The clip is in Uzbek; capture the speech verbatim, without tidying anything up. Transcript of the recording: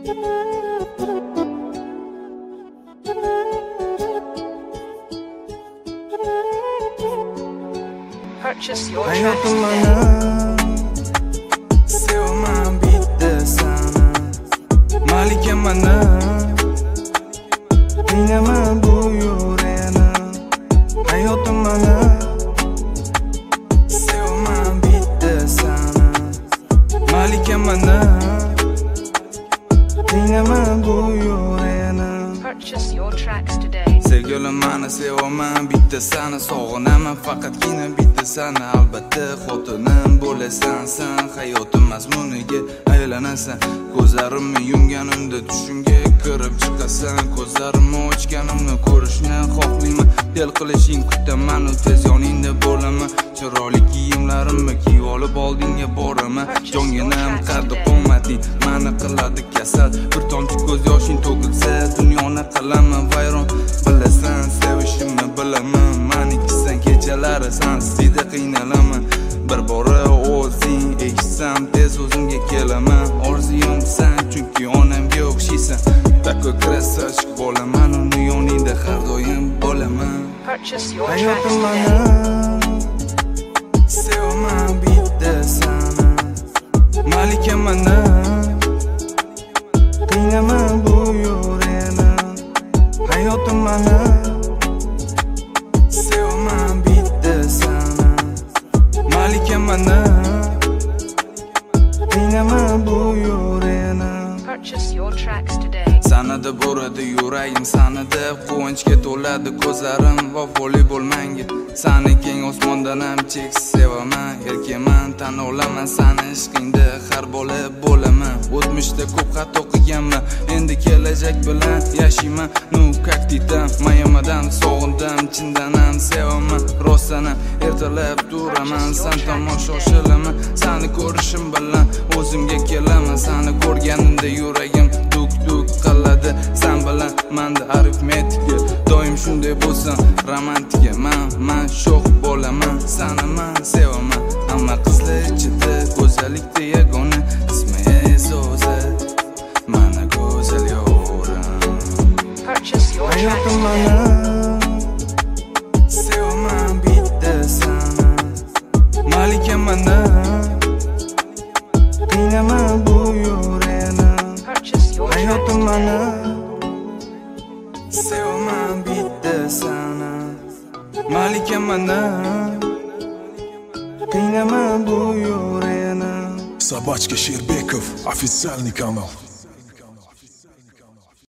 Purchase your Hayotim tracks mana today. sevaman bitta sana Malika mana qiynama bu yuragini Hayotim mana sevaman bitta sana Malika mana qiynama bu yuragini Purchase your tracks today. Sevgilim mani sevaman bitta sani sog'inaman faqatgina bitta sani albatta xotinim bo'lasan sen hayotim mazmuniga aylanasan ko'zlarimni yumganimda tushimga kirib chiqasan ko'zlarimni ochganimni ko'rishni xohlayman del qilishing kutaman u tez yoningda bo'laman chiroyli kiyimlarimni kiyib olib oldingga boraman jonginam qaddi qo'mmating mani qiladi kasal bir tomchi ko'z yoshing to'kilsa dunyoni qilaman vayron bilasan sevishimni bilaman manikisan kechalari sensiz juda qiynalaman bir bora o'zing eshitsam tez o'zimga kelaman orzuyim sen chunki onamga o'xshaysan takko krasachk bo'laman uni yoningda har doim bo'laman Purchase your tracks hayotim today. mana sevaman bitta sana malika mana qiynama bu yuragini hayotim mana sevaman bitta sana malika mana qiynama bu yuragini Purchase your tracks today. sanada boradi yuragim sanada quvonchga to'ladi ko'zlarim vafoli bo'lmanga sani keng osmondan ham cheksiz sevaman erkaman tan olaman sani ishqingda har bola bo'laman o'tmishda ko'p xato qilganman endi kelajak bilan yashayman nu как ты там mayamadan sog'indim chindan ham sevaman rostana ertalab turaman san tomon shoshilaman sani ko'rishim bilan o'zimga kelaman sani ko'rganimda yuragim duk duk qiladi san bilan manda arifmetika doim shunday bo'lsin romantika man man sho'x bo'laman sani man sevaman hamma qizlar ichida go'zallikda yagona ismingiz o'zi mana go'zal yorim Purchase your tracks hayotim today. mana sevaman bitta sana malika mana qiynama bu yuragini Purchase your tracks hayotim today. mana sevaman bitta sana malika mana qiynama bu yuragini Собачка Щербеков, официальный канал.